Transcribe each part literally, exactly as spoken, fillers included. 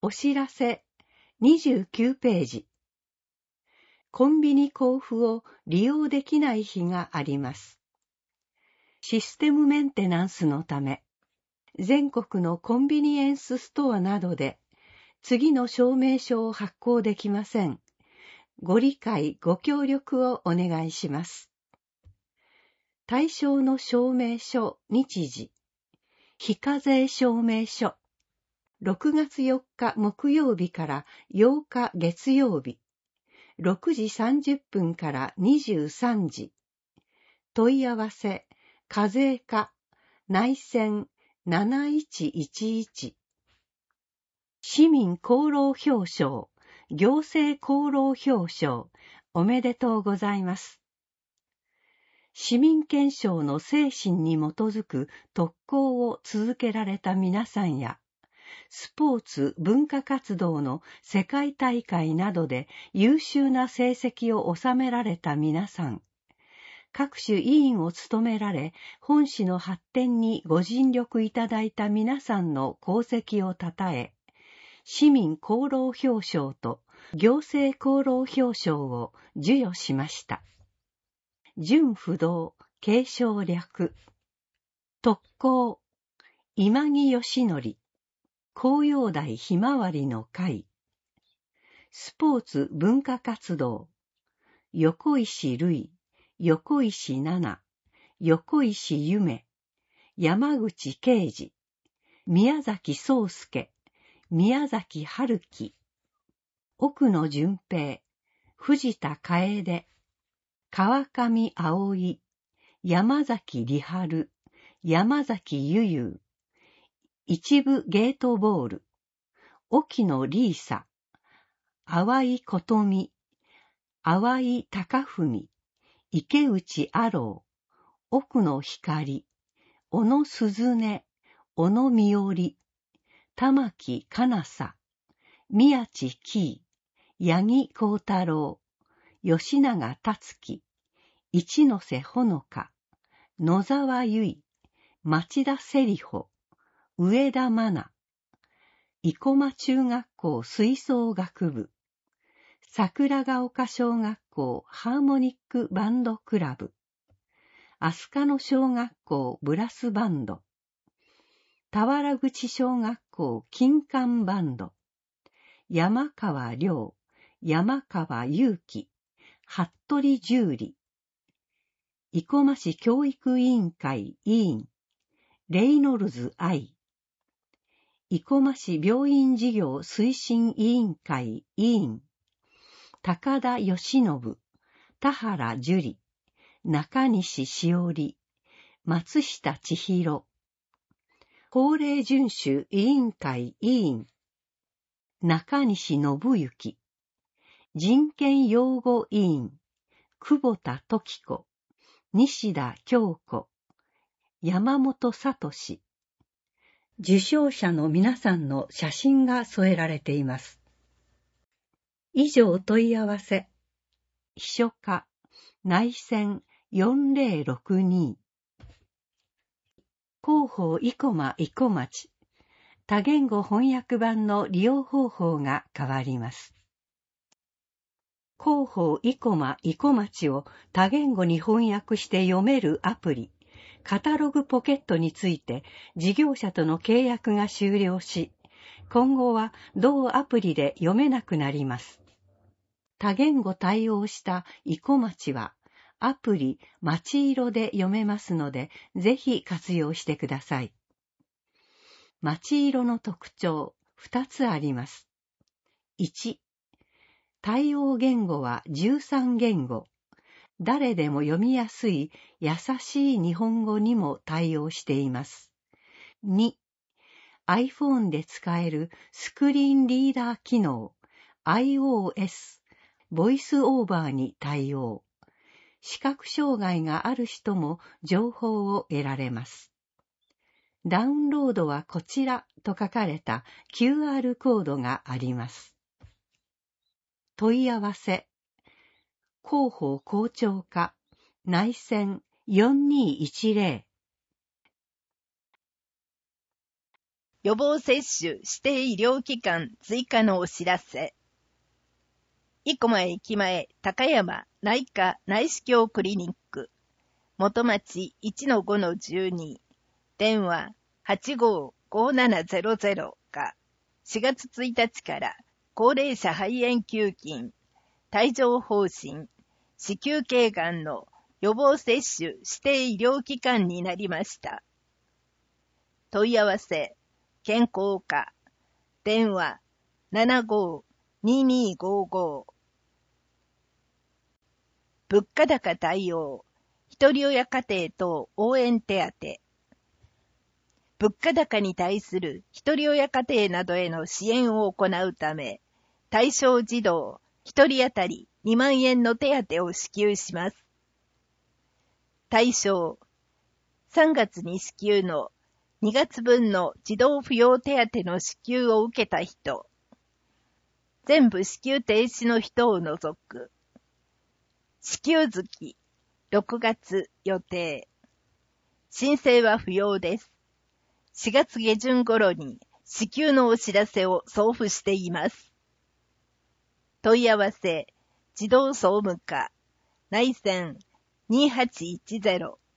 お知らせにじゅうきゅうページ。コンビニ交付を利用できない日があります。システムメンテナンスのため、全国のコンビニエンスストアなどで次の証明書を発行できません。ご理解ご協力をお願いします。対象の証明書日時、非課税証明書、ろくがつよっか木曜日からようか月曜日、ろくじさんじゅっぷんからにじゅうさんじ。問い合わせ、課税課、内線なないちいちいち。市民功労表彰、行政功労表彰、おめでとうございます。市民憲章の精神に基づく特攻を続けられた皆さんや、スポーツ文化活動の世界大会などで優秀な成績を収められた皆さん、各種委員を務められ、本市の発展にご尽力いただいた皆さんの功績をたたえ、市民功労表彰と行政功労表彰を授与しました。純不動、継承略。特攻、今木義則。紅葉台ひまわりの会。スポーツ文化活動。横石類、横石奈々、横石夢、山口啓二、宮崎宗介、宮崎春樹、奥野純平、藤田楓、川上葵、山崎理春、山崎ゆゆ、一部ゲートボール、沖野リーサ、淡井琴美、淡井貴文、池内アロー、奥野光、小野鈴音、小野美織、玉木かなさ、宮地紀、八木幸太郎、吉永達樹、一ノ瀬ほのか、野沢由衣、町田セリホ、上田真奈、生駒中学校吹奏楽部、桜ヶ丘小学校ハーモニックバンドクラブ、飛鳥野小学校ブラスバンド、田原口小学校金管バンド、山川亮、山川祐希、服部十里、生駒市教育委員会委員、レイノルズ愛、生駒市病院事業推進委員会委員、高田義信、田原樹里、中西しおり、松下千尋、法令遵守委員会委員、中西信之、人権擁護委員、久保田時子、西田京子、山本聡。受賞者の皆さんの写真が添えられています。以上問い合わせ。秘書課、内線よんぜろろくに。広報生駒生駒町。多言語翻訳版の利用方法が変わります。広報生駒生駒町を多言語に翻訳して読めるアプリ、カタログポケットについて事業者との契約が終了し、今後は同アプリで読めなくなります。多言語対応した生駒町はアプリまちいろで読めますので、ぜひ活用してください。まちいろの特徴ふたつあります。いち、対応言語はじゅうさんげんご。誰でも読みやすい優しい日本語にも対応しています。に、iPhone で使えるスクリーンリーダー機能 iOS、ボイスオーバーに対応。視覚障害がある人も情報を得られます。ダウンロードはこちらと書かれた キューアール コードがあります。問い合わせ。広報校長課、内線よんにいちぜろ。 予防接種指定医療機関追加のお知らせ。生駒駅前高山内科内視鏡クリニック、元町 いちのごのじゅうに、電話 はちごーごーななゼロゼロ かしがつついたちから高齢者肺炎球菌、帯状疱疹、子宮頸がんの予防接種指定医療機関になりました。問い合わせ、健康課、電話 ななごーにーにーごーごー。物価高対応、ひとり親家庭等応援手当。物価高に対するひとり親家庭などへの支援を行うため、対象児童ひとり当たりにまんえんの手当を支給します。対象、さんがつに支給のにがつぶんの児童扶養手当の支給を受けた人、全部支給停止の人を除く。支給月、ろくがつ予定。申請は不要です。しがつげじゅん頃に支給のお知らせを送付しています。問い合わせ、児童総務課、内線にはちいちゼロ。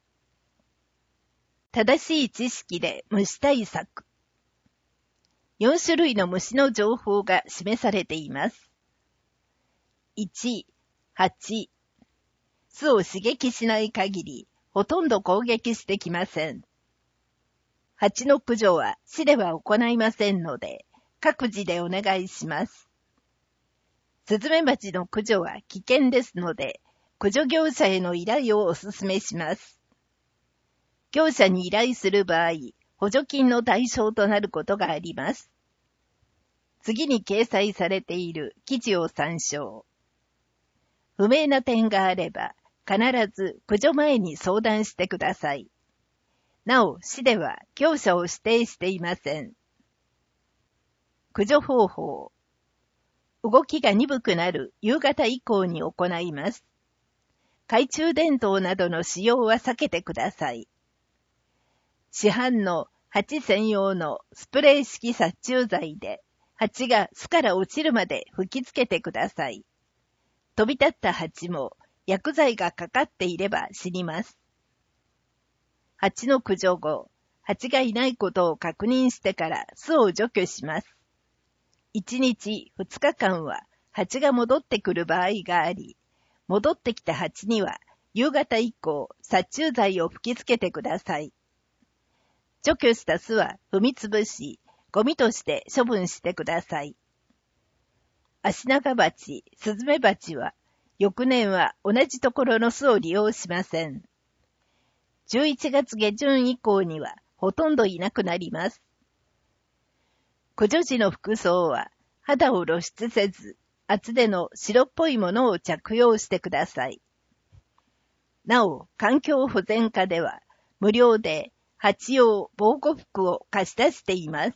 正しい知識で虫対策。よんしゅるいの虫の情報が示されています。いち、ハチ。巣を刺激しない限り、ほとんど攻撃してきません。ハチの駆除は市では行いませんので、各自でお願いします。スズメバチの駆除は危険ですので、駆除業者への依頼をお勧めします。業者に依頼する場合、補助金の対象となることがあります。次に掲載されている記事を参照。不明な点があれば、必ず駆除前に相談してください。なお、市では業者を指定していません。駆除方法。動きが鈍くなる夕方以降に行います。懐中電灯などの使用は避けてください。市販の蜂専用のスプレー式殺虫剤で、蜂が巣から落ちるまで吹きつけてください。飛び立った蜂も薬剤がかかっていれば死にます。蜂の駆除後、蜂がいないことを確認してから巣を除去します。いちにちふつかかんは蜂が戻ってくる場合があり、戻ってきた蜂には夕方以降殺虫剤を吹きつけてください。除去した巣は踏みつぶし、ゴミとして処分してください。アシナガバチ、スズメバチは、翌年は同じところの巣を利用しません。じゅういちがつげじゅん以降にはほとんどいなくなります。駆除時の服装は、肌を露出せず、厚手の白っぽいものを着用してください。なお、環境保全課では、無料で蜂用防護服を貸し出しています。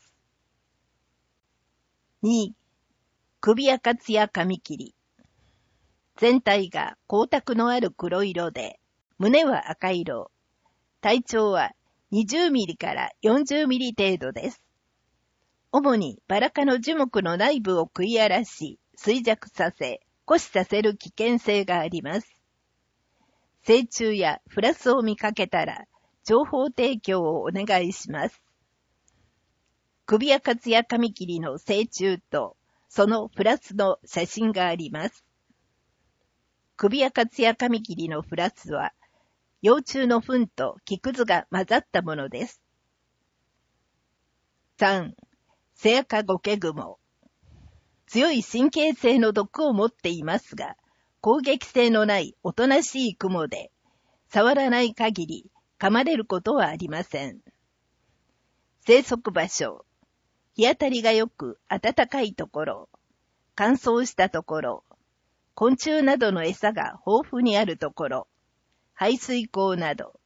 に、首やかつや髪切り。全体が光沢のある黒色で、胸は赤色。体長はにじゅうミリからよんじゅうミリ程度です。主にバラ科の樹木の内部を食い荒らし、衰弱させ、枯死させる危険性があります。成虫やフラスを見かけたら、情報提供をお願いします。首やかつや髪切りの成虫と、そのフラスの写真があります。首やかつや髪切りのフラスは、幼虫の糞と木くずが混ざったものです。さん、セアカゴケグモ。強い神経性の毒を持っていますが、攻撃性のないおとなしいクモで、触らない限り噛まれることはありません。生息場所。日当たりがよく暖かいところ、乾燥したところ、昆虫などの餌が豊富にあるところ、排水溝など。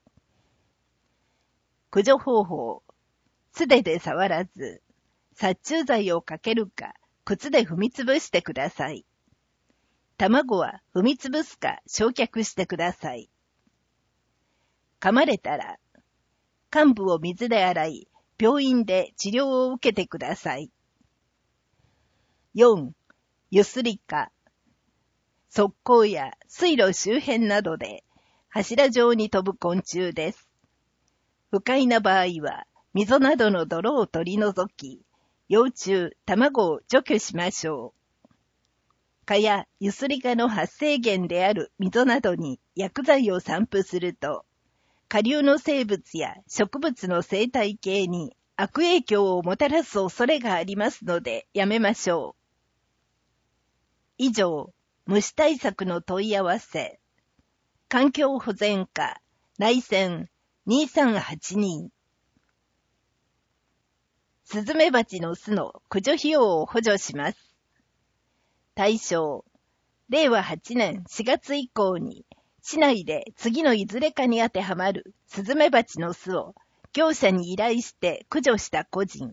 駆除方法。素手で触らず、殺虫剤をかけるか、靴で踏みつぶしてください。卵は踏みつぶすか焼却してください。噛まれたら、患部を水で洗い、 病院で治療を受けてください。よん. ユスリカ。側溝や水路周辺などで柱状に飛ぶ昆虫です。不快な場合は、溝などの泥を取り除き、幼虫、卵を除去しましょう。蚊やユスリカの発生源である溝などに薬剤を散布すると、下流の生物や植物の生態系に悪影響をもたらす恐れがありますのでやめましょう。以上、虫対策の問い合わせ。環境保全課、内線にさんはちに。スズメバチの巣の駆除費用を補助します。対象、れいわはちねんしがつ以降に、市内で次のいずれかに当てはまるスズメバチの巣を業者に依頼して駆除した個人。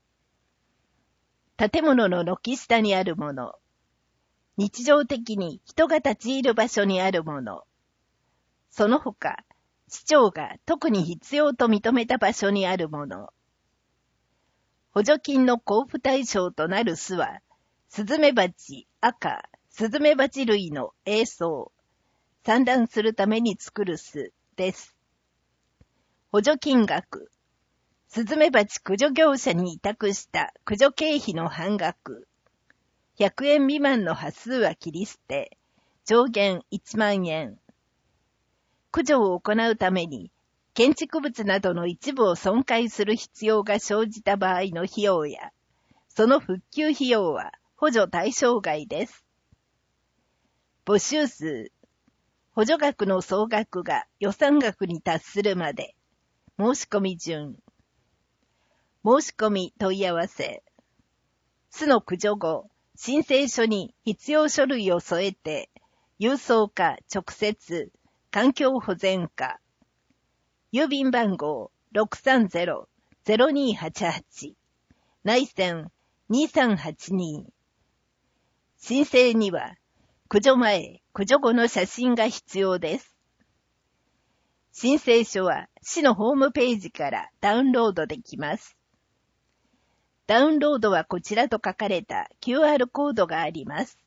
建物の軒下にあるもの。日常的に人が立ち入る場所にあるもの。その他、市長が特に必要と認めた場所にあるもの。補助金の交付対象となる巣は、スズメバチ赤、スズメバチ類の営巣、産卵するために作る巣です。補助金額、スズメバチ駆除業者に委託した駆除経費の半額。ひゃくえん未満の端数は切り捨て、上限いちまんえん。駆除を行うために、建築物などの一部を損壊する必要が生じた場合の費用や、その復旧費用は補助対象外です。募集数、補助額の総額が予算額に達するまで、申し込み順。申し込み問い合わせ。巣の駆除後、申請書に必要書類を添えて、郵送か直接、環境保全課。郵便番号 ろくさんゼロ ゼロにはちはち 内線にさんはちに。申請には、駆除前、駆除後の写真が必要です。申請書は市のホームページからダウンロードできます。ダウンロードはこちらと書かれた キューアール コードがあります。